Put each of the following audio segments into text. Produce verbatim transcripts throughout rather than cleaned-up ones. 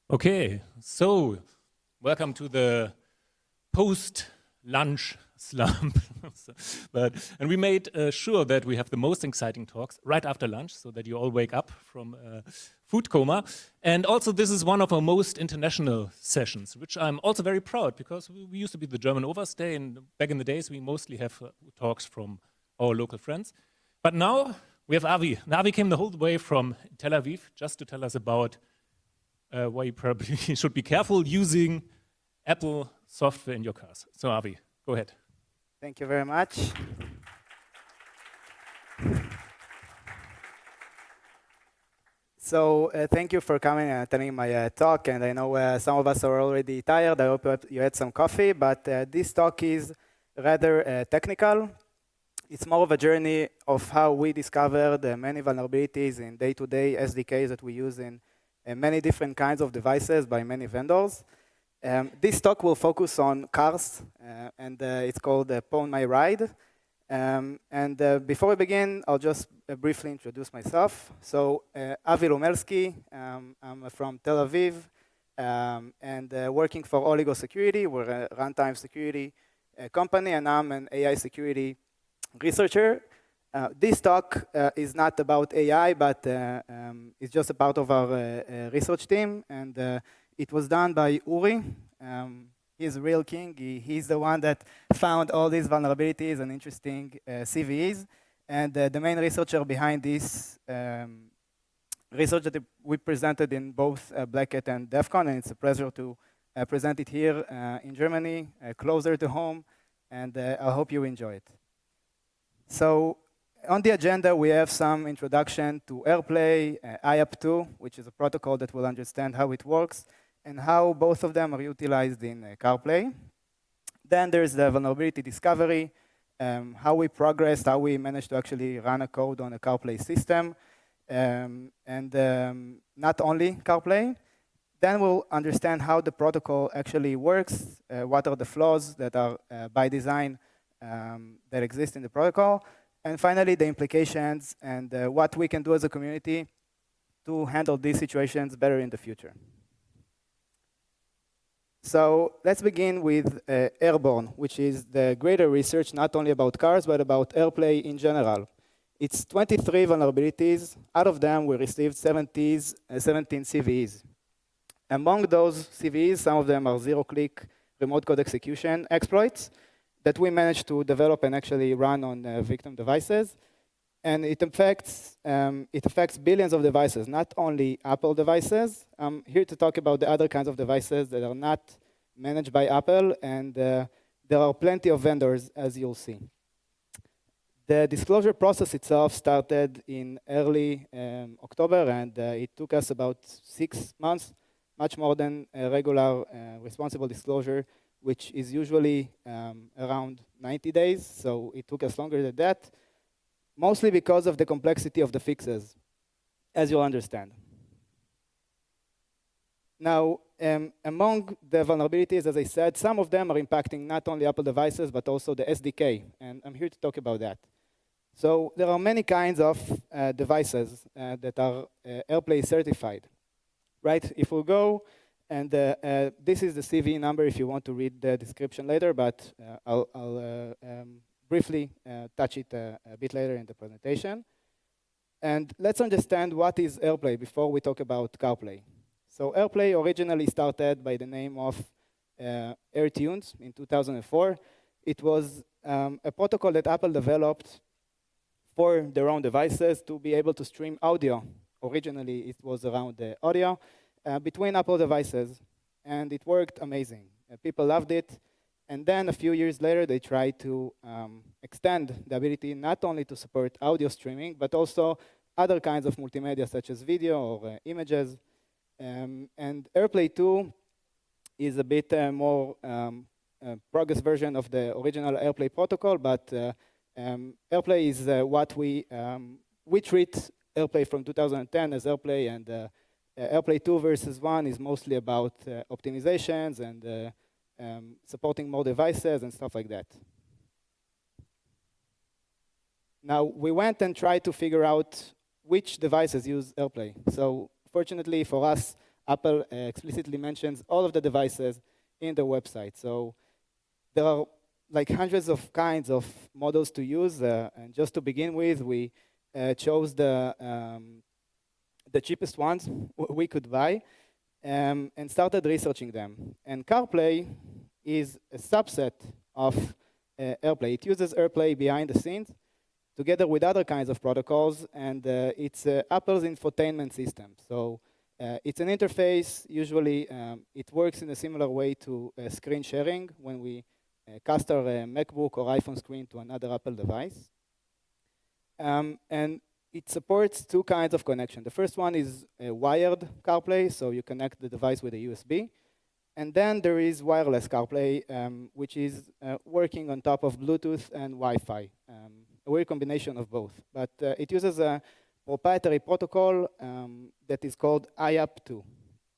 Okay, so welcome to the post-lunch slump. So, but and we made uh, sure that we have the most exciting talks right after lunch, so that you all wake up from uh, food coma. And also, this is one of our most international sessions, which I'm also very proud because we, we used to be the German Overstay, and back in the days we mostly have uh, talks from our local friends. But now we have Avi. And Avi came the whole way from Tel Aviv just to tell us about Uh, why you probably should be careful using Apple software in your cars. So Avi, go ahead. Thank you very much. So uh, thank you for coming and attending my uh, talk. And I know uh, some of us are already tired. I hope you had some coffee. But uh, this talk is rather uh, technical. It's more of a journey of how we discovered uh, many vulnerabilities in day-to-day S D Ks that we use in uh, many different kinds of devices by many vendors. Um, this talk will focus on cars, uh, and uh, it's called uh, Pawn My Ride. Um, and uh, before we begin, I'll just uh, briefly introduce myself. So, uh, Avi Rumelski, um, I'm from Tel Aviv, um, and uh, working for Oligo Security. We're a runtime security uh, company, and I'm an A I security researcher. Uh, this talk uh, is not about A I, but uh, um, it's just a part of our uh, uh, research team, and uh, it was done by Uri. Um, he's a real king. He, he's the one that found all these vulnerabilities and interesting uh, C V Es, and uh, the main researcher behind this um, research that we presented in both uh, Black Hat and DEF CON, and it's a pleasure to uh, present it here uh, in Germany, uh, closer to home, and uh, I hope you enjoy it. So, on the agenda, we have some introduction to AirPlay, uh, I A P two, which is a protocol that will understand how it works, and how both of them are utilized in uh, CarPlay. Then there's the vulnerability discovery, um, how we progressed, how we managed to actually run a code on a CarPlay system, um, and um, not only CarPlay. Then we'll understand how the protocol actually works, uh, what are the flaws that are uh, by design um, that exist in the protocol, and finally the implications and uh, what we can do as a community to handle these situations better in the future. So let's begin with uh, Airborne, which is the greater research not only about cars, but about AirPlay in general. It's twenty-three vulnerabilities. Out of them, we received seventeen C V Es. Among those C V Es, some of them are zero-click remote code execution exploits that we managed to develop and actually run on uh, victim devices. And it affects, um, it affects billions of devices, not only Apple devices. I'm here to talk about the other kinds of devices that are not managed by Apple, and uh, there are plenty of vendors, as you'll see. The disclosure process itself started in early um, October, and uh, it took us about six months, much more than a regular uh, responsible disclosure, which is usually um, around ninety days, so it took us longer than that. Mostly because of the complexity of the fixes, as you'll understand. Now, um, among the vulnerabilities, as I said, some of them are impacting not only Apple devices, but also the S D K, and I'm here to talk about that. So there are many kinds of uh, devices uh, that are uh, AirPlay certified, right? If we go, and uh, uh, this is the C V number if you want to read the description later, but uh, I'll, I'll uh, um, briefly uh, touch it uh, a bit later in the presentation. And let's understand what is AirPlay before we talk about CarPlay. So AirPlay originally started by the name of uh, AirTunes in two thousand four. It was um, a protocol that Apple developed for their own devices to be able to stream audio. Originally, it was around the audio uh, between Apple devices, and it worked amazing. Uh, people loved it. And then a few years later, they tried to um, extend the ability not only to support audio streaming, but also other kinds of multimedia, such as video or uh, images. Um, and AirPlay two is a bit uh, more um, uh, progress version of the original AirPlay protocol, but uh, um, AirPlay is uh, what we, um, we treat AirPlay from two thousand ten as AirPlay, and uh, uh, AirPlay two versus one is mostly about uh, optimizations and uh, Um, supporting more devices and stuff like that. Now, we went and tried to figure out which devices use AirPlay. So fortunately for us, Apple uh, explicitly mentions all of the devices in the website. So there are like hundreds of kinds of models to use. Uh, and just to begin with, we uh, chose the, um, the cheapest ones we could buy um, and started researching them. And CarPlay is a subset of uh, AirPlay. It uses AirPlay behind the scenes together with other kinds of protocols, and uh, it's uh, Apple's infotainment system. So uh, it's an interface. Usually, um, it works in a similar way to uh, screen sharing when we uh, cast our uh, MacBook or iPhone screen to another Apple device. Um, and it supports two kinds of connection. The first one is a wired CarPlay, so you connect the device with a U S B. And then there is wireless CarPlay, um, which is uh, working on top of Bluetooth and Wi-Fi, um, a weird combination of both. But uh, it uses a proprietary protocol um, that is called I A P two.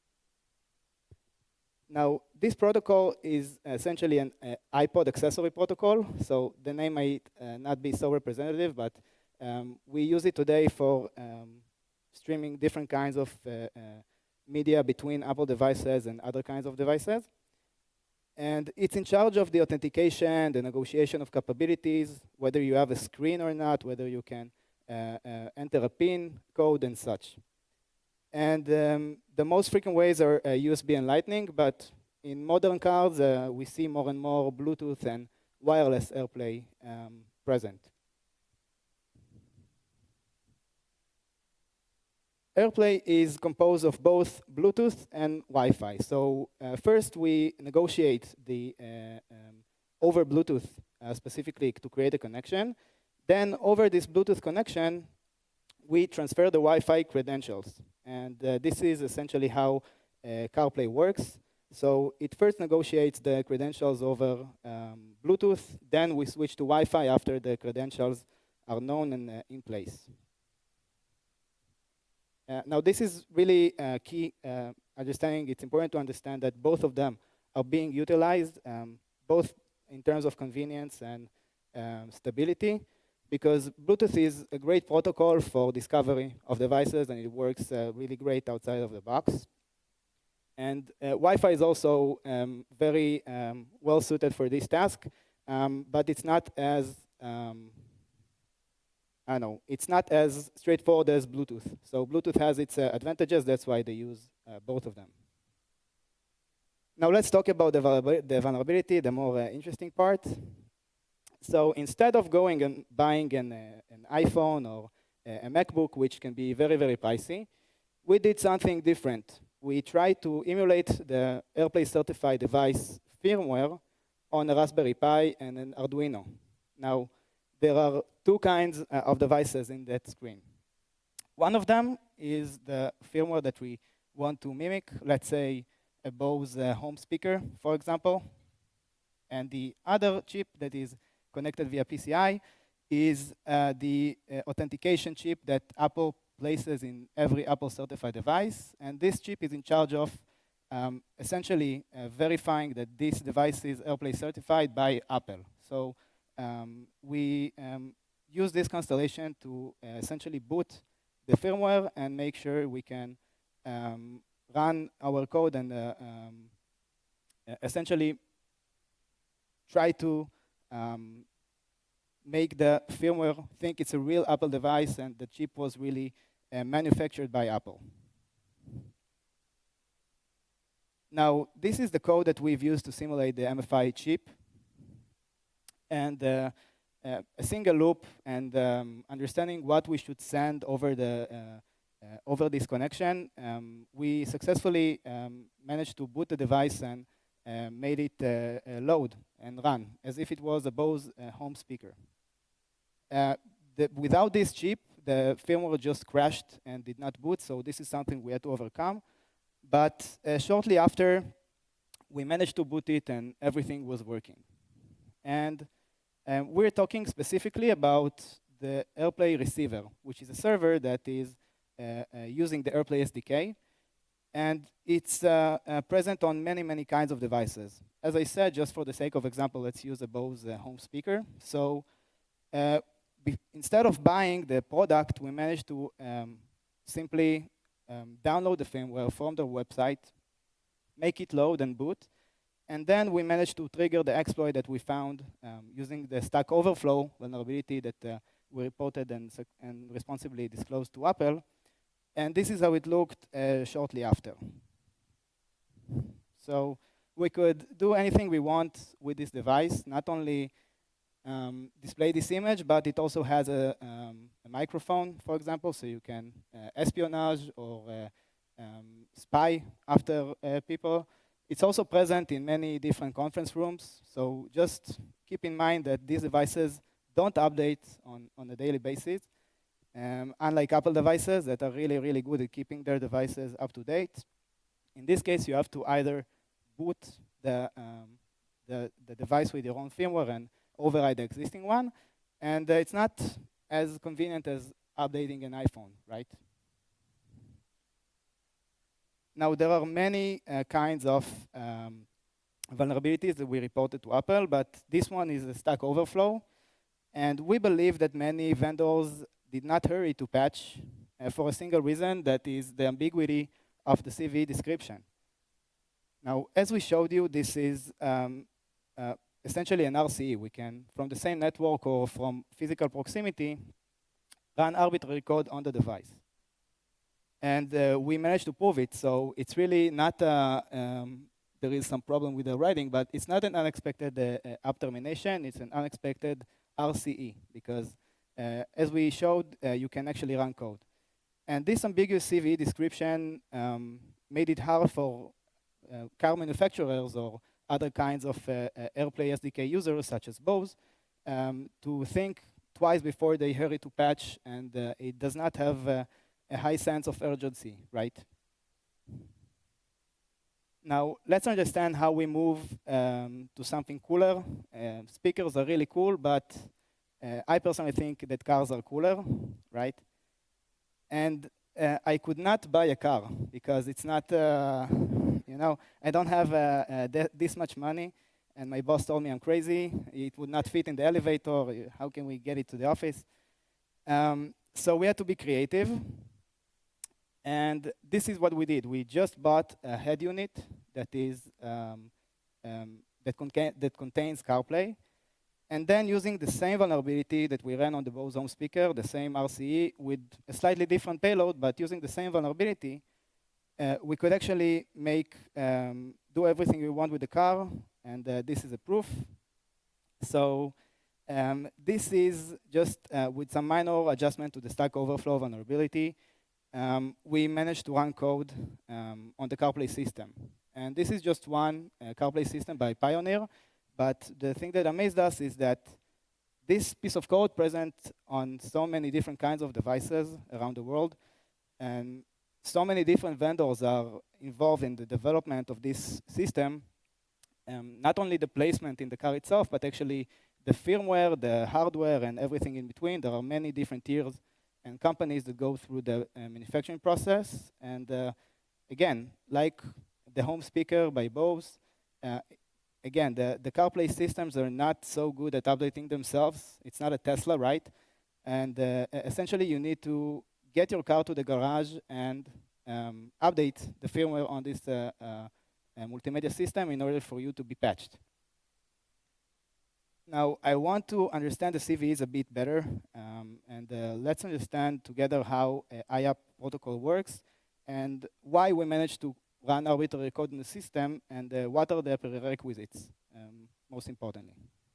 Now, this protocol is essentially an uh, iPod accessory protocol, so the name might uh, not be so representative, but um, we use it today for um, streaming different kinds of uh, uh, media between Apple devices and other kinds of devices. And it's in charge of the authentication, the negotiation of capabilities, whether you have a screen or not, whether you can uh, uh, enter a PIN code and such. And um, the most frequent ways are uh, U S B and Lightning, but in modern cars, uh, we see more and more Bluetooth and wireless AirPlay um, present. AirPlay is composed of both Bluetooth and Wi-Fi. So uh, first, we negotiate the uh, um, over Bluetooth uh, specifically to create a connection. Then over this Bluetooth connection, we transfer the Wi-Fi credentials. And uh, this is essentially how uh, CarPlay works. So it first negotiates the credentials over um, Bluetooth. Then we switch to Wi-Fi after the credentials are known and uh, in place. Uh, now, this is really uh, key uh, understanding. It's important to understand that both of them are being utilized, um, both in terms of convenience and um, stability, because Bluetooth is a great protocol for discovery of devices, and it works uh, really great outside of the box. And uh, Wi-Fi is also um, very um, well suited for this task, um, but it's not as um, I know, it's not as straightforward as Bluetooth. So Bluetooth has its uh, advantages. That's why they use uh, both of them. Now let's talk about the, the vulnerability, the more uh, interesting part. So instead of going and buying an, uh, an iPhone or uh, a MacBook, which can be very, very pricey, we did something different. We tried to emulate the AirPlay certified device firmware on a Raspberry Pi and an Arduino. Now, there are two kinds uh, of devices in that screen. One of them is the firmware that we want to mimic, let's say a Bose uh, home speaker, for example. And the other chip that is connected via P C I is uh, the uh, authentication chip that Apple places in every Apple certified device. And this chip is in charge of um, essentially uh, verifying that this device is AirPlay certified by Apple. So Um, we um, use this constellation to uh, essentially boot the firmware and make sure we can um, run our code and uh, um, essentially try to um, make the firmware think it's a real Apple device and the chip was really uh, manufactured by Apple. Now, this is the code that we've used to simulate the M F I chip. And uh, uh, a single loop and um, understanding what we should send over the uh, uh, over this connection, um, we successfully um, managed to boot the device and uh, made it uh, uh, load and run as if it was a Bose uh, home speaker. Uh, the, without this chip, the firmware just crashed and did not boot, so this is something we had to overcome. But uh, shortly after, we managed to boot it and everything was working. And Um, we're talking specifically about the AirPlay receiver, which is a server that is uh, uh, using the AirPlay S D K. And it's uh, uh, present on many, many kinds of devices. As I said, just for the sake of example, let's use a Bose uh, home speaker. So uh, instead of buying the product, we managed to um, simply um, download the firmware from their website, make it load and boot, and then we managed to trigger the exploit that we found um, using the Stack Overflow vulnerability that uh, we reported and, and responsibly disclosed to Apple. And this is how it looked uh, shortly after. So we could do anything we want with this device, not only um, display this image, but it also has a, um, a microphone, for example, so you can uh, espionage or uh, um, spy after uh, people. It's also present in many different conference rooms, so just keep in mind that these devices don't update on, on a daily basis, um, unlike Apple devices that are really, really good at keeping their devices up to date. In this case, you have to either boot the, um, the, the device with your own firmware and override the existing one, and uh, it's not as convenient as updating an iPhone, right? Now, there are many uh, kinds of um, vulnerabilities that we reported to Apple, but this one is a Stack Overflow. And we believe that many vendors did not hurry to patch uh, for a single reason, that is the ambiguity of the C V E description. Now, as we showed you, this is um, uh, essentially an R C E. We can, from the same network or from physical proximity, run arbitrary code on the device. And uh, we managed to prove it, so it's really not, uh, um, there is some problem with the writing, but it's not an unexpected uh, uh, app termination, it's an unexpected R C E, because uh, as we showed, uh, you can actually run code. And this ambiguous C V E description um, made it hard for uh, car manufacturers or other kinds of uh, uh, AirPlay S D K users, such as Bose, um, to think twice before they hurry to patch, and uh, it does not have uh, a high sense of urgency, right? Now, let's understand how we move um, to something cooler. Uh, speakers are really cool, but uh, I personally think that cars are cooler, right? And uh, I could not buy a car because it's not, uh, you know, I don't have uh, uh, th this much money, and my boss told me I'm crazy. It would not fit in the elevator. How can we get it to the office? Um, so we had to be creative. And this is what we did. We just bought a head unit that is um, um, that, conca that contains CarPlay, and then using the same vulnerability that we ran on the Bose home speaker, the same R C E with a slightly different payload, but using the same vulnerability, uh, we could actually make um, do everything we want with the car, and uh, this is a proof. So um, this is just uh, with some minor adjustment to the Stack Overflow vulnerability. Um, we managed to run code um, on the CarPlay system. And this is just one uh, CarPlay system by Pioneer, but the thing that amazed us is that this piece of code present on so many different kinds of devices around the world, and so many different vendors are involved in the development of this system, um, not only the placement in the car itself, but actually the firmware, the hardware, and everything in between. There are many different tiers and companies that go through the uh, manufacturing process. And uh, again, like the home speaker by Bose, uh, again, the, the CarPlay systems are not so good at updating themselves. It's not a Tesla, right? And uh, essentially, you need to get your car to the garage and um, update the firmware on this uh, uh, uh, multimedia system in order for you to be patched. Now, I want to understand the C V Es a bit better, um, and uh, let's understand together how uh, I A P protocol works and why we managed to run arbitrary code in the system, and uh, what are the prerequisites, um, most importantly.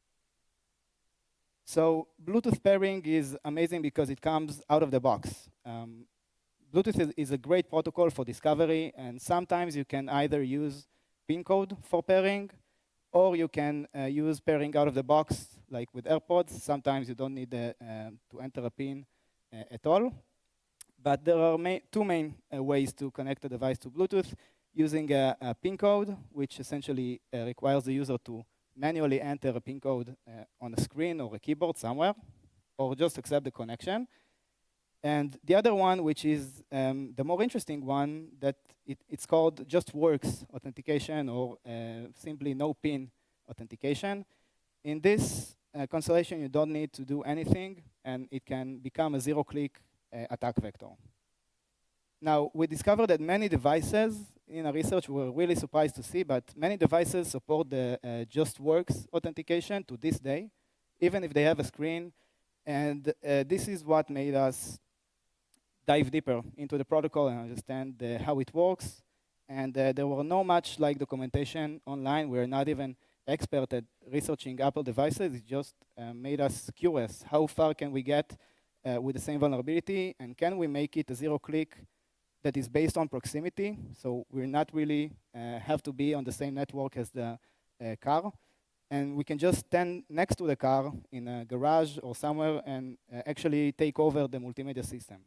So Bluetooth pairing is amazing because it comes out of the box. Um, Bluetooth is, is a great protocol for discovery, and sometimes you can either use pin code for pairing, or you can uh, use pairing out of the box, like with AirPods. Sometimes you don't need uh, uh, to enter a pin uh, at all. But there are ma two main uh, ways to connect a device to Bluetooth, using a, a pin code, which essentially uh, requires the user to manually enter a pin code uh, on a screen or a keyboard somewhere, or just accept the connection. And the other one, which is um, the more interesting one, that it, it's called just works authentication, or uh, simply no pin authentication. In this uh, constellation, you don't need to do anything, and it can become a zero-click uh, attack vector. Now, we discovered that many devices in our research we were really surprised to see, but many devices support the uh, JustWorks authentication to this day, even if they have a screen. And uh, this is what made us dive deeper into the protocol and understand uh, how it works. And uh, there were no much like documentation online. We're not even expert at researching Apple devices. It just uh, made us curious. How far can we get uh, with the same vulnerability? And can we make it a zero-click that is based on proximity? So we're not really uh, have to be on the same network as the uh, car. And we can just stand next to the car in a garage or somewhere and uh, actually take over the multimedia system.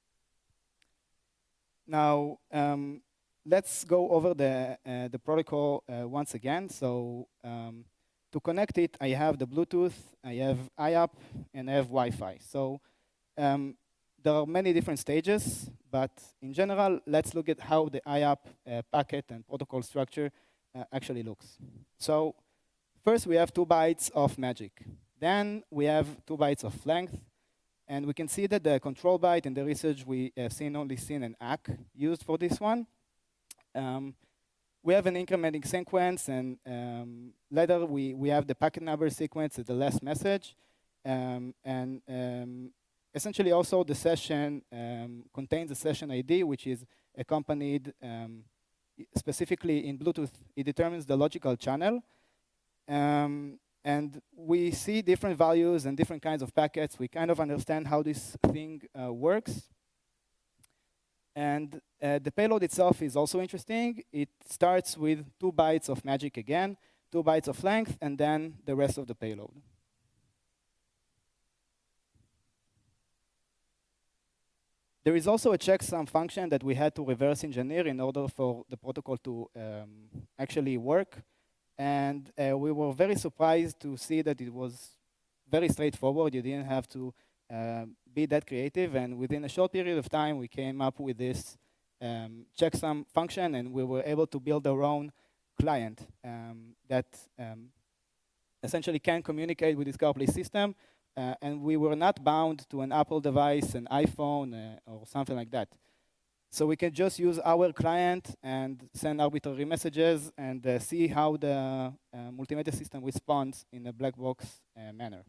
Now, um, let's go over the, uh, the protocol uh, once again. So um, to connect it, I have the Bluetooth, I have I A P, and I have Wi-Fi. So um, there are many different stages, but in general, let's look at how the I A P uh, packet and protocol structure uh, actually looks. So first, we have two bytes of magic. Then we have two bytes of length. And we can see that the control byte in the research, we have seen only seen an A C K used for this one. Um, we have an incrementing sequence, and um, later we, we have the packet number sequence at the last message. Um, and um, essentially also the session um, contains a session I D, which is accompanied um, specifically in Bluetooth. It determines the logical channel. Um, and we see different values and different kinds of packets. We kind of understand how this thing uh, works. And uh, the payload itself is also interesting. It starts with two bytes of magic again, two bytes of length, and then the rest of the payload. There is also a checksum function that we had to reverse engineer in order for the protocol to um, actually work. And uh, we were very surprised to see that it was very straightforward. You didn't have to uh, be that creative. And within a short period of time, we came up with this um, checksum function, and we were able to build our own client um, that um, essentially can communicate with this CarPlay system. Uh, and we were not bound to an Apple device, an iPhone, uh, or something like that. So we can just use our client and send arbitrary messages and uh, see how the uh, multimedia system responds in a black box uh, manner.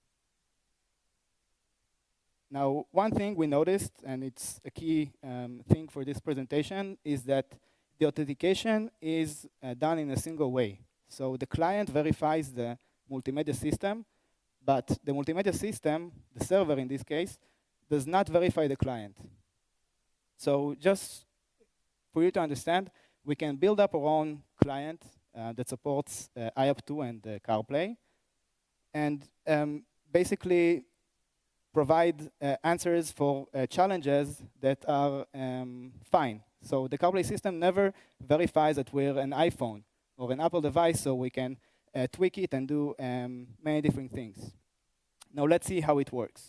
Now, one thing we noticed, and it's a key um, thing for this presentation, is that the authentication is uh, done in a single way. So the client verifies the multimedia system, but the multimedia system, the server in this case, does not verify the client. So just for you to understand, we can build up our own client uh, that supports uh, I A P two and uh, CarPlay, and um, basically provide uh, answers for uh, challenges that are um, fine. So the CarPlay system never verifies that we're an iPhone or an Apple device, so we can uh, tweak it and do um, many different things. Now let's see how it works.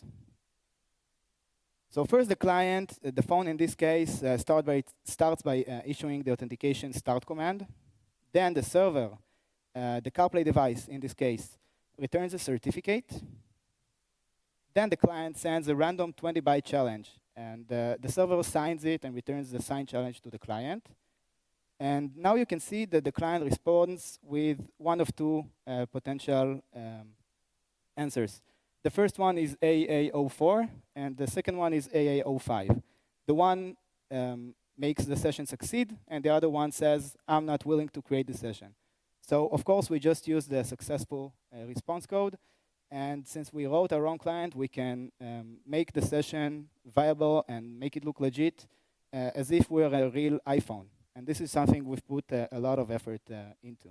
So first, the client, uh, the phone in this case, uh, start by, starts by uh, issuing the authentication start command. Then the server, uh, the CarPlay device in this case, returns a certificate. Then the client sends a random twenty byte challenge, and uh, the server signs it and returns the signed challenge to the client. And now you can see that the client responds with one of two uh, potential um, answers. The first one is A A zero four, and the second one is A A zero five. The one um, makes the session succeed, and the other one says, I'm not willing to create the session. So, of course, we just use the successful uh, response code. And since we wrote our own client, we can um, make the session viable and make it look legit uh, as if we're a real iPhone. And this is something we've put uh, a lot of effort uh, into.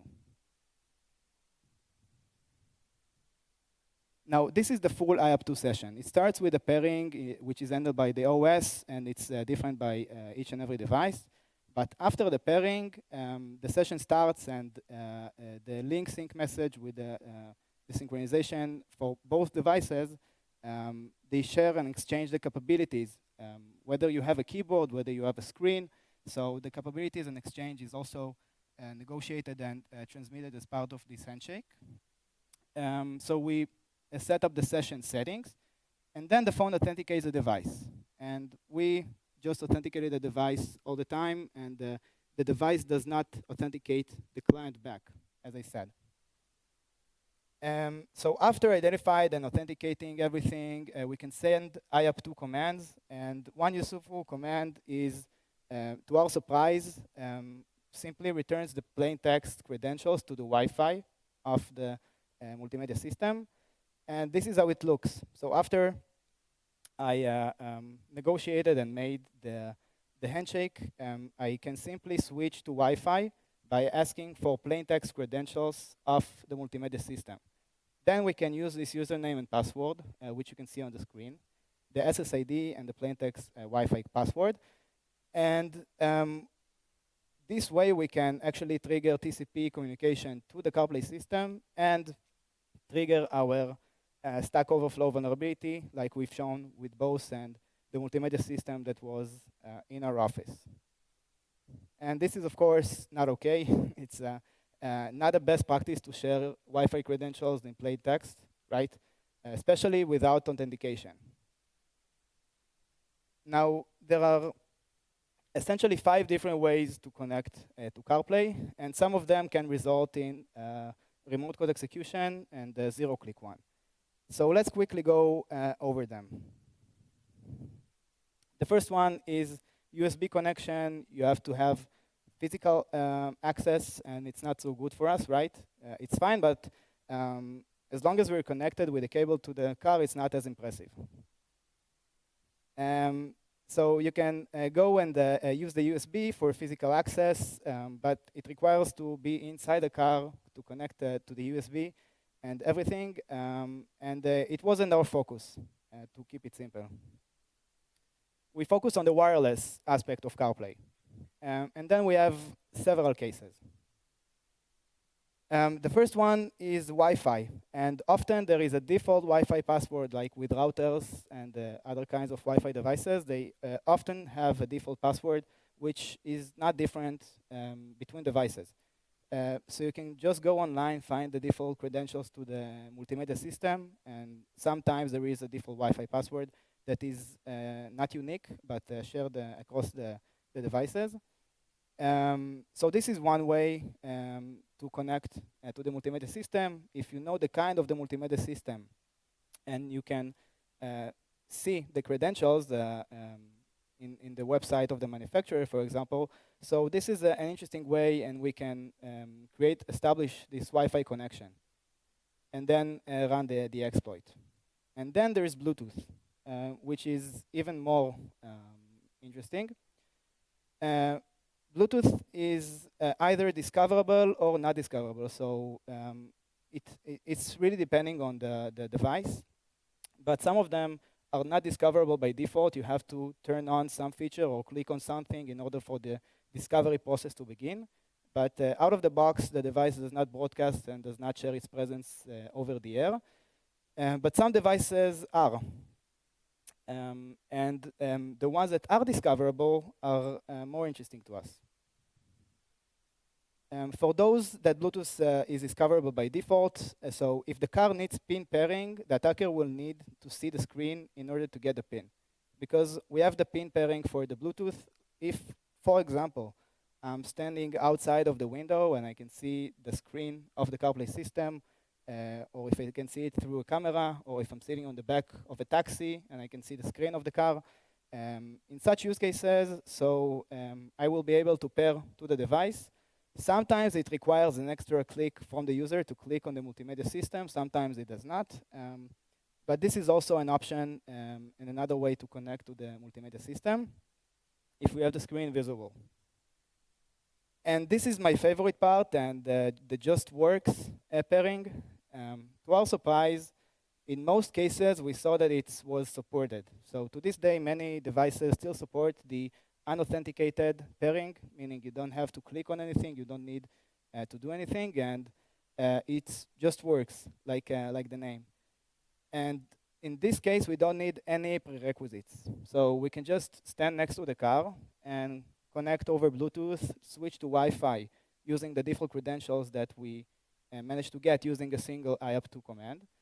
Now, this is the full I A P two session. It starts with a pairing, which is handled by the O S, and it's uh, different by uh, each and every device. But after the pairing, um, the session starts, and uh, uh, the link sync message with the, uh, the synchronization for both devices, um, they share and exchange the capabilities, um, whether you have a keyboard, whether you have a screen. So the capabilities and exchange is also uh, negotiated and uh, transmitted as part of this handshake. Um, so we Uh, set up the session settings, and then the phone authenticates the device. And we just authenticated the device all the time, and uh, the device does not authenticate the client back, as I said. Um, so after identified and authenticating everything, uh, we can send I A P two commands, and one useful command is, uh, to our surprise, um, simply returns the plain text credentials to the Wi-Fi of the uh, multimedia system, and this is how it looks. So after I uh, um, negotiated and made the, the handshake, um, I can simply switch to Wi-Fi by asking for plain text credentials of the multimedia system. Then we can use this username and password, uh, which you can see on the screen, the S S I D and the plain text uh, Wi-Fi password. And um, this way we can actually trigger T C P communication to the CarPlay system and trigger our uh, Stack Overflow vulnerability, like we've shown with Bose and the multimedia system that was uh, in our office. And this is, of course, not okay. It's uh, uh, not a best practice to share Wi-Fi credentials in plain text, right? Uh, especially without authentication. Now, there are essentially five different ways to connect uh, to CarPlay, and some of them can result in uh, remote code execution and the zero-click one. So let's quickly go uh, over them. The first one is U S B connection. You have to have physical um, access, and it's not so good for us, right? Uh, it's fine, but um, as long as we're connected with a cable to the car, it's not as impressive. Um, so you can uh, go and uh, uh, use the U S B for physical access, um, but it requires to be inside the car to connect uh, to the U S B and everything, um, and uh, it wasn't our focus, uh, to keep it simple. We focus on the wireless aspect of CarPlay. Um, and then we have several cases. Um, the first one is Wi-Fi. And often there is a default Wi-Fi password, like with routers and uh, other kinds of Wi-Fi devices. They uh, often have a default password, which is not different um, between devices. Uh, so you can just go online, find the default credentials to the multimedia system, and sometimes there is a default Wi-Fi password that is uh, not unique, but uh, shared uh, across the, the devices. Um, so this is one way um, to connect uh, to the multimedia system. If you know the kind of the multimedia system, and you can uh, see the credentials uh, um, in, in the website of the manufacturer, for example. So this is a, an interesting way, and we can um, create, establish this Wi-Fi connection, and then uh, run the, the exploit. And then there is Bluetooth. Uh, which is even more um, interesting. Uh, Bluetooth is uh, either discoverable or not discoverable, so um, it, it, it's really depending on the, the device. But some of them are not discoverable by default. You have to turn on some feature or click on something in order for the discovery process to begin. But uh, out of the box, the device does not broadcast and does not share its presence uh, over the air. Uh, but some devices are. Um, and um, the ones that are discoverable are uh, more interesting to us. Um, for those that Bluetooth uh, is discoverable by default, uh, so if the car needs pin pairing, the attacker will need to see the screen in order to get the pin. Because we have the pin pairing for the Bluetooth. If, for example, I'm standing outside of the window and I can see the screen of the CarPlay system, Uh, or if I can see it through a camera, or if I'm sitting on the back of a taxi and I can see the screen of the car. Um, in such use cases, so um, I will be able to pair to the device. Sometimes it requires an extra click from the user to click on the multimedia system. Sometimes it does not. Um, but this is also an option um, and another way to connect to the multimedia system if we have the screen visible. And this is my favorite part, and uh, the just works uh, pairing. Um, to our surprise, in most cases, we saw that it was supported. So to this day, many devices still support the unauthenticated pairing, meaning you don't have to click on anything, you don't need uh, to do anything, and uh, it just works, like, uh, like the name. And in this case, we don't need any prerequisites. So we can just stand next to the car and connect over Bluetooth, switch to Wi-Fi using the default credentials that we uh, managed to get using a single I A P two command.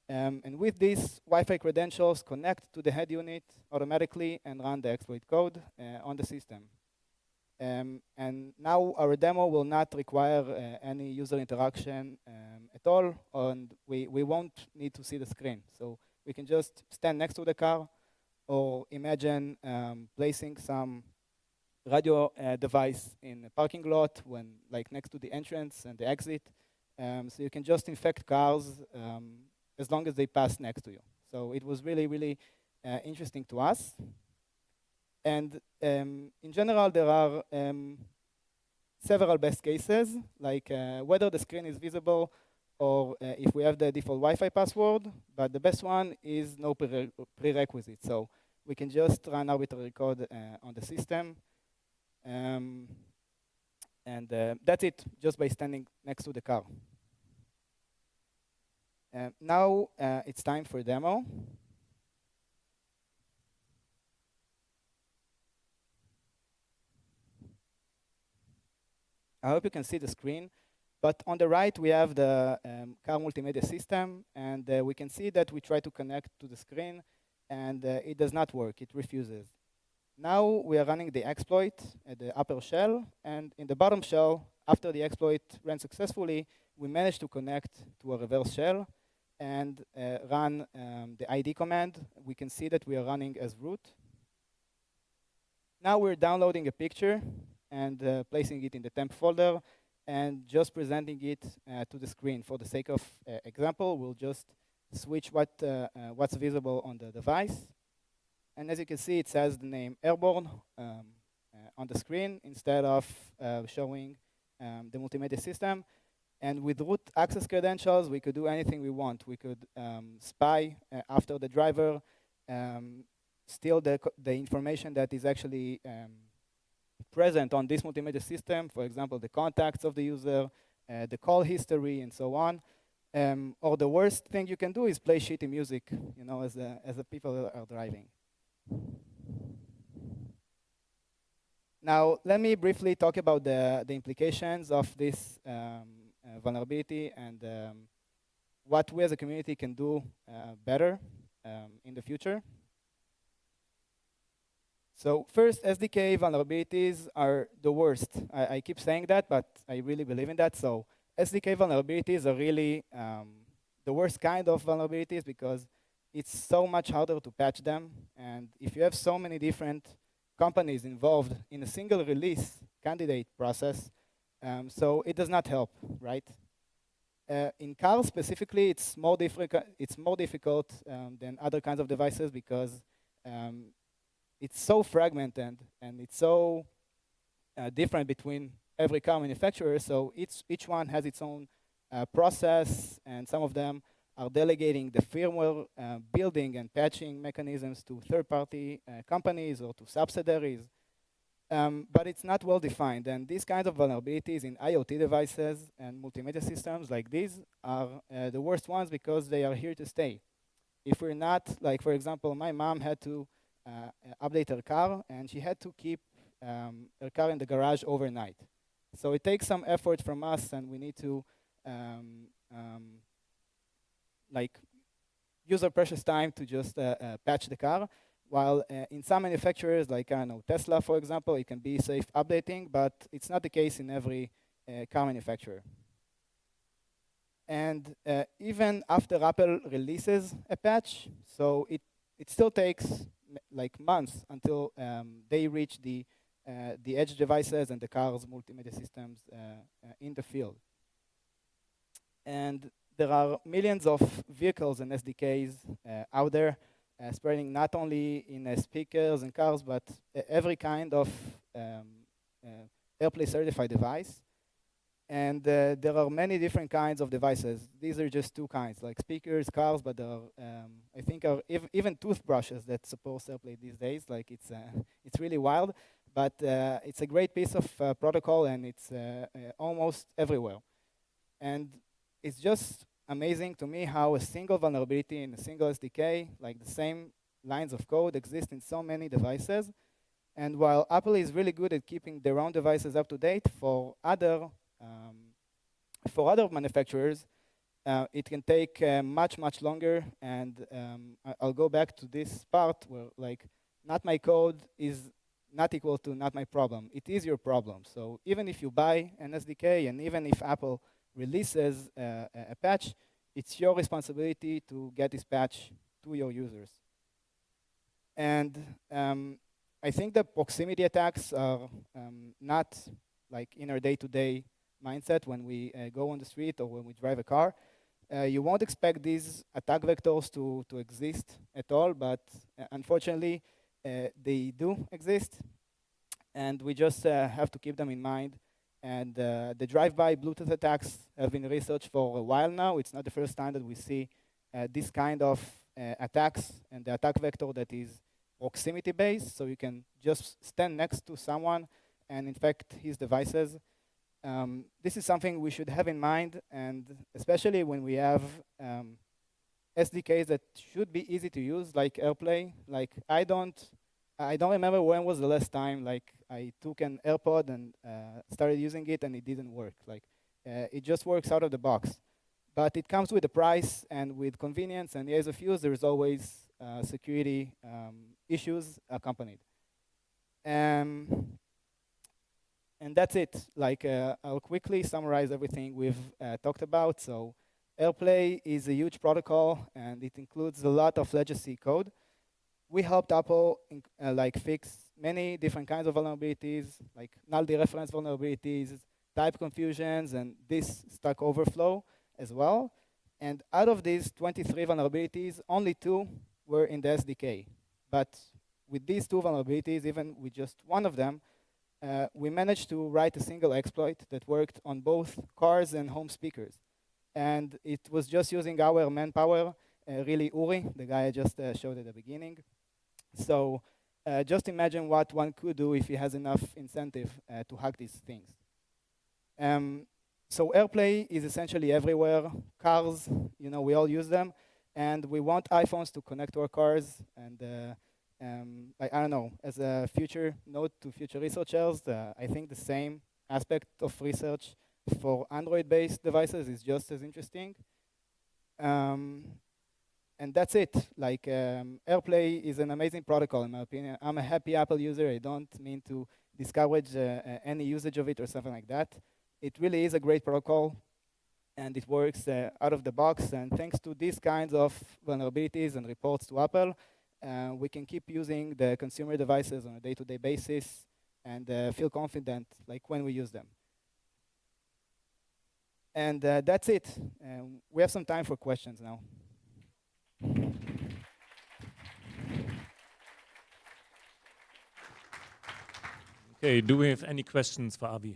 Um, and with these Wi-Fi credentials, connect to the head unit automatically and run the exploit code uh, on the system. Um, and now our demo will not require uh, any user interaction um, at all, and we, we won't need to see the screen. So we can just stand next to the car, or imagine um, placing some radio uh, device in a parking lot when, like, next to the entrance and the exit. Um, so you can just infect cars um, as long as they pass next to you. So it was really, really uh, interesting to us. And um, in general, there are um, several best cases, like uh, whether the screen is visible or uh, if we have the default Wi-Fi password. But the best one is no prere prerequisite. So we can just run arbitrary code uh, on the system. Um, and uh, that's it, just by standing next to the car. Uh, now uh, it's time for demo. I hope you can see the screen. But on the right, we have the um, car multimedia system, and uh, we can see that we try to connect to the screen, and uh, it does not work. It refuses. Now we are running the exploit at the upper shell, and in the bottom shell, after the exploit ran successfully, we managed to connect to a reverse shell and uh, run um, the I D command. We can see that we are running as root. Now we're downloading a picture and uh, placing it in the temp folder and just presenting it uh, to the screen. For the sake of uh, example, we'll just switch what, uh, uh, what's visible on the device. And as you can see, it says the name Airborne um, uh, on the screen instead of uh, showing um, the multimedia system. And with root access credentials, we could do anything we want. We could um, spy uh, after the driver, um, steal the, the information that is actually um, present on this multimedia system, for example, the contacts of the user, uh, the call history, and so on. Um, or the worst thing you can do is play shitty music, you know, as the, as the people are driving. Now, let me briefly talk about the, the implications of this um, uh, vulnerability and um, what we as a community can do uh, better um, in the future. So first, S D K vulnerabilities are the worst. I, I keep saying that, but I really believe in that. So S D K vulnerabilities are really um, the worst kind of vulnerabilities because it's so much harder to patch them. And if you have so many different companies involved in a single release candidate process, um, so it does not help, right? Uh, in cars specifically, it's more, it's more difficult um, than other kinds of devices because um, it's so fragmented and it's so uh, different between every car manufacturer. So each, each one has its own uh, process, and some of them are delegating the firmware uh, building and patching mechanisms to third-party uh, companies or to subsidiaries. Um, but it's not well defined. And these kinds of vulnerabilities in IoT devices and multimedia systems like these are uh, the worst ones because they are here to stay. If we're not, like for example, my mom had to uh, update her car and she had to keep um, her car in the garage overnight. So it takes some effort from us, and we need to um, um, like use our precious time to just uh, uh, patch the car. While uh, in some manufacturers, like I don't know, Tesla, for example, it can be safe updating, but it's not the case in every uh, car manufacturer. And uh, even after Apple releases a patch, so it, it still takes like months until um, they reach the, uh, the edge devices and the car's multimedia systems uh, uh, in the field. And there are millions of vehicles and S D Ks uh, out there, uh, spreading not only in uh, speakers and cars, but uh, every kind of um, uh, AirPlay certified device. And uh, there are many different kinds of devices. These are just two kinds, like speakers, cars, but there are, um, I think, are ev even toothbrushes that support AirPlay these days. Like it's, uh, it's really wild, but uh, it's a great piece of uh, protocol, and it's uh, uh, almost everywhere. And it's just amazing to me how a single vulnerability in a single S D K, like the same lines of code, exist in so many devices. And while Apple is really good at keeping their own devices up to date, for other, um, for other manufacturers, uh, it can take uh, much, much longer. And um, I- I'll go back to this part where, like, not my code is not equal to not my problem. It is your problem. So even if you buy an S D K, and even if Apple releases uh, a a patch, it's your responsibility to get this patch to your users. And um, I think the proximity attacks are um, not like in our day-to-day mindset when we uh, go on the street or when we drive a car. Uh, you won't expect these attack vectors to, to exist at all, but uh, unfortunately, uh, they do exist, and we just uh, have to keep them in mind. And uh, the drive-by Bluetooth attacks have been researched for a while now. It's not the first time that we see uh, this kind of uh, attacks, and the attack vector that is proximity-based, so you can just stand next to someone and infect his devices. Um, this is something we should have in mind, and especially when we have um, S D Ks that should be easy to use, like AirPlay. Like I don't, I don't remember when was the last time like I took an AirPod and uh, started using it and it didn't work. Like uh, it just works out of the box, but it comes with a price and with convenience and ease of use. There's always uh, security um, issues accompanied. Um, and that's it. Like uh, I'll quickly summarize everything we've uh, talked about. So AirPlay is a huge protocol, and it includes a lot of legacy code. We helped Apple in, uh, like fix many different kinds of vulnerabilities, like null dereference vulnerabilities, type confusions, and this Stack Overflow as well. And out of these twenty-three vulnerabilities, only two were in the S D K. But with these two vulnerabilities, even with just one of them, uh, we managed to write a single exploit that worked on both cars and home speakers. And it was just using our manpower, uh, really Uri, the guy I just uh, showed at the beginning. So uh, just imagine what one could do if he has enough incentive uh, to hack these things. Um, so AirPlay is essentially everywhere. Cars, you know, we all use them. And we want iPhones to connect to our cars. And uh, um, I, I don't know, as a future note to future researchers, uh, I think the same aspect of research for Android-based devices is just as interesting. Um, and that's it. Like um, AirPlay is an amazing protocol, in my opinion. I'm a happy Apple user. I don't mean to discourage uh, uh, any usage of it or something like that. It really is a great protocol, and it works uh, out of the box. And thanks to these kinds of vulnerabilities and reports to Apple, uh, we can keep using the consumer devices on a day-to-day basis and uh, feel confident, like when we use them. And uh, that's it. Um, we have some time for questions now. Okay, do we have any questions for Avi?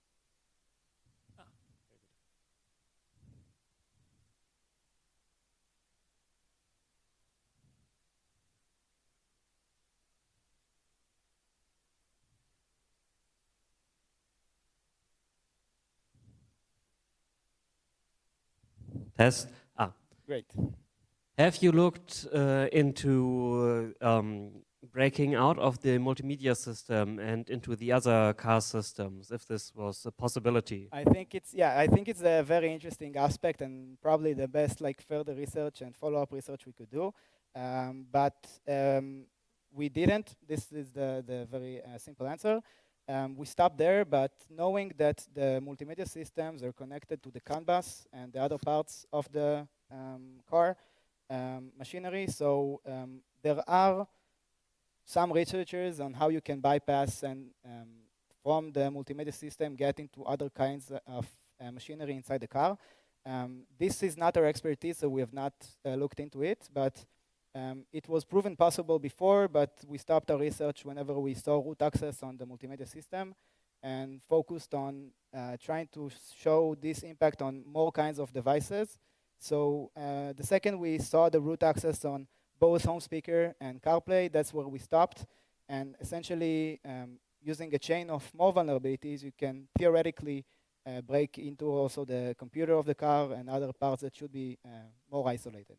Test. Ah. Great. Have you looked uh, into uh, um, breaking out of the multimedia system and into the other car systems, if this was a possibility? I think it's yeah. I think it's a very interesting aspect and probably the best like further research and follow-up research we could do. Um, but um, we didn't. This is the the very uh, simple answer. Um, we stopped there, but knowing that the multimedia systems are connected to the CAN bus and the other parts of the um, car um, machinery, so um, there are some researchers on how you can bypass and um, from the multimedia system get into other kinds of uh, machinery inside the car. Um, this is not our expertise, so we have not uh, looked into it, but um, it was proven possible before, but we stopped our research whenever we saw root access on the multimedia system and focused on uh, trying to show this impact on more kinds of devices. So uh, the second we saw the root access on both home speaker and CarPlay, that's where we stopped. And essentially, um, using a chain of more vulnerabilities, you can theoretically uh, break into also the computer of the car and other parts that should be uh, more isolated.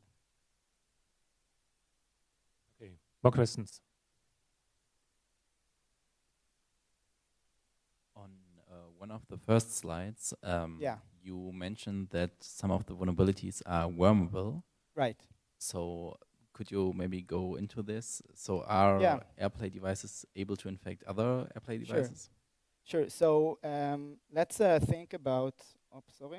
Okay, more questions? On uh, one one of the first slides, um, Yeah. you mentioned that some of the vulnerabilities are wormable. Right. So could you maybe go into this? So are Yeah. AirPlay devices able to infect other AirPlay Sure. devices? Sure. So um, let's uh, think about. Oh, sorry.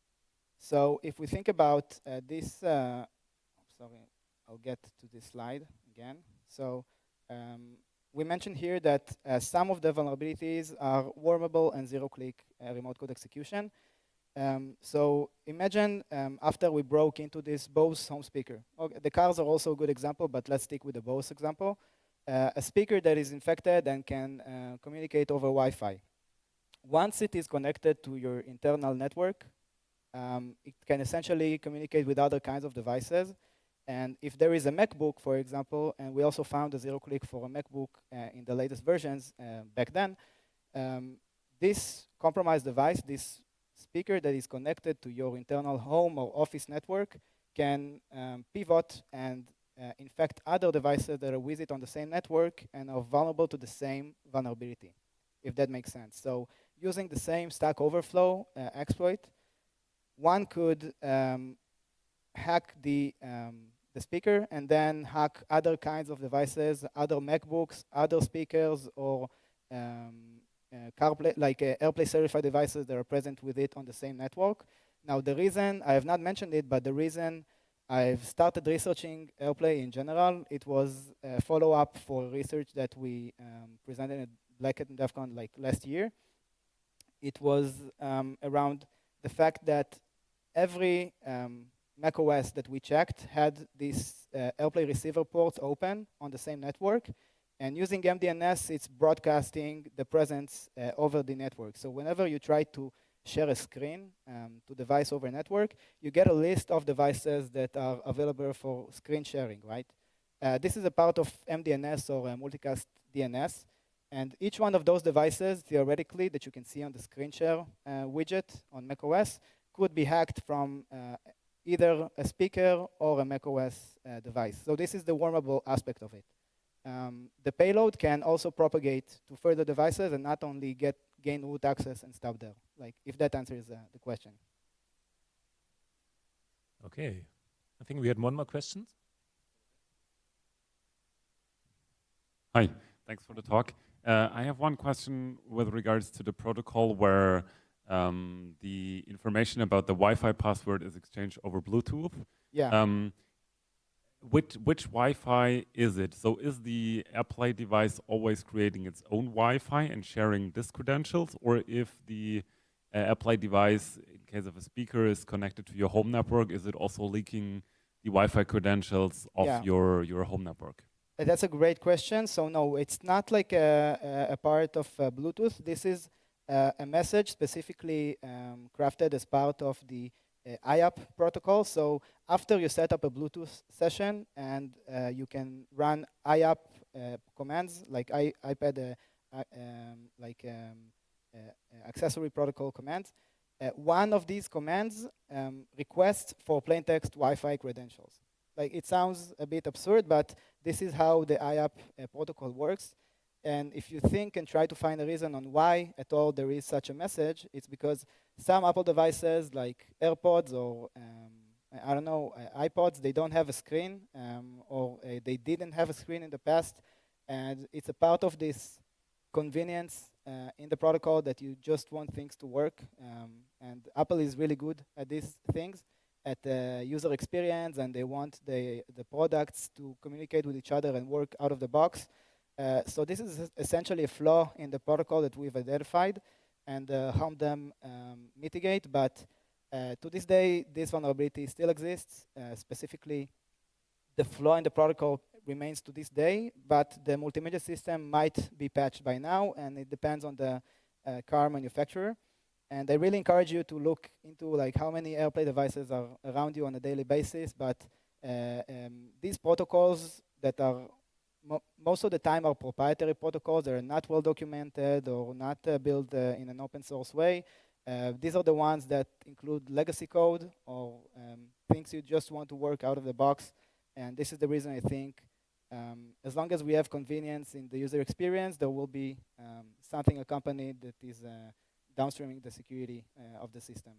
So if we think about uh, this, uh, sorry, I'll get to this slide again. So um, we mentioned here that uh, some of the vulnerabilities are wormable and zero-click uh, remote code execution. Um, so imagine um, after we broke into this Bose home speaker. Okay, the cars are also a good example, but let's stick with the Bose example. Uh, a speaker that is infected and can uh, communicate over Wi-Fi. Once it is connected to your internal network, um, it can essentially communicate with other kinds of devices. And if there is a MacBook, for example, and we also found a zero-click for a MacBook uh, in the latest versions uh, back then, um, this compromised device, this speaker that is connected to your internal home or office network, can um, pivot and uh, infect other devices that are with it on the same network and are vulnerable to the same vulnerability, if that makes sense. So using the same Stack Overflow uh, exploit, one could um, hack the, um, the speaker and then hack other kinds of devices, other MacBooks, other speakers, or um, uh, CarPlay, like uh, AirPlay certified devices that are present with it on the same network. Now, the reason, I have not mentioned it, but the reason I've started researching AirPlay in general, it was a follow-up for research that we um, presented at Black Hat and DEF CON like last year. It was um, around the fact that every um, macOS that we checked had these uh, AirPlay receiver ports open on the same network. And using M D N S, it's broadcasting the presence uh, over the network. So whenever you try to share a screen um, to device over network, you get a list of devices that are available for screen sharing, right? Uh, this is a part of M D N S or uh, multicast D N S. And each one of those devices, theoretically, that you can see on the screen share uh, widget on macOS, could be hacked from uh, either a speaker or a macOS uh, device. So this is the wormable aspect of it. Um, the payload can also propagate to further devices and not only get gain root access and stop there. Like, if that answers uh, the question. Okay. I think we had one more question. Hi, thanks for the talk. Uh, I have one question with regards to the protocol where um, the information about the Wi-Fi password is exchanged over Bluetooth. Yeah. Um, which which Wi-Fi is it? So is the AirPlay device always creating its own Wi-Fi and sharing this credentials, or if the uh, AirPlay device, in case of a speaker, is connected to your home network, is it also leaking the Wi-Fi credentials of Yeah. your your home network? Uh, That's a great question. So no, it's not like a, a, a part of uh, Bluetooth. This is uh, a message specifically um, crafted as part of the uh, I A P protocol. So after you set up a Bluetooth session and uh, you can run I A P uh, commands like I, iPad, uh, uh, um, like um, uh, uh, accessory protocol commands. Uh, one of these commands um, requests for plain text Wi-Fi credentials. Like, it sounds a bit absurd, but this is how the I A P uh, protocol works. And if you think and try to find a reason on why at all there is such a message, it's because some Apple devices like AirPods or, um, I don't know, uh, iPods, they don't have a screen, um, or uh, they didn't have a screen in the past. And it's a part of this convenience uh, in the protocol that you just want things to work. Um, and Apple is really good at these things, at the user experience, and they want the, the products to communicate with each other and work out of the box. Uh, so this is essentially a flaw in the protocol that we've identified and uh, help them um, mitigate. But uh, to this day, this vulnerability still exists. Uh, specifically, the flaw in the protocol remains to this day, but the multimedia system might be patched by now, and it depends on the uh, car manufacturer. And I really encourage you to look into like how many AirPlay devices are around you on a daily basis. But uh, um, these protocols that are mo most of the time are proprietary protocols. They're not well documented or not uh, built uh, in an open source way. Uh, these are the ones that include legacy code or um, things you just want to work out of the box. And this is the reason I think um, as long as we have convenience in the user experience, there will be um, something accompanied that is uh, downstreaming the security uh, of the system.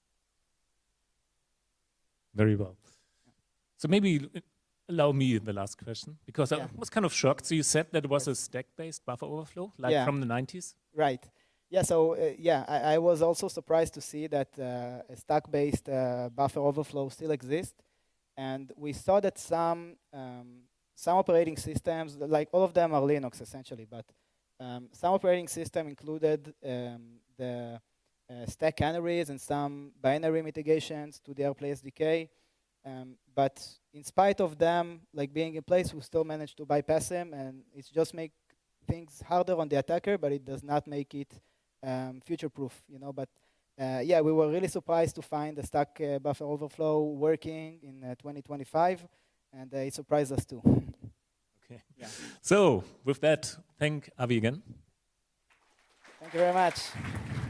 Very well. So maybe uh, allow me the last question, because Yeah. I was kind of shocked. So you said that it was a stack-based buffer overflow, like Yeah. from the nineties? Right. Yeah, so uh, yeah, I, I was also surprised to see that uh, a stack-based uh, buffer overflow still exists. And we saw that some, um, some operating systems, like all of them are Linux essentially, but um, some operating system included um, the uh, stack canaries and some binary mitigations to the AirPlay S D K. Um, but in spite of them like being in place, we still managed to bypass them, and it's just make things harder on the attacker, but it does not make it um, future-proof, you know. But uh, yeah, we were really surprised to find the stack uh, buffer overflow working in uh, twenty twenty-five, and uh, it surprised us too. Okay. Yeah. So with that, thank Avi again. Thank you very much.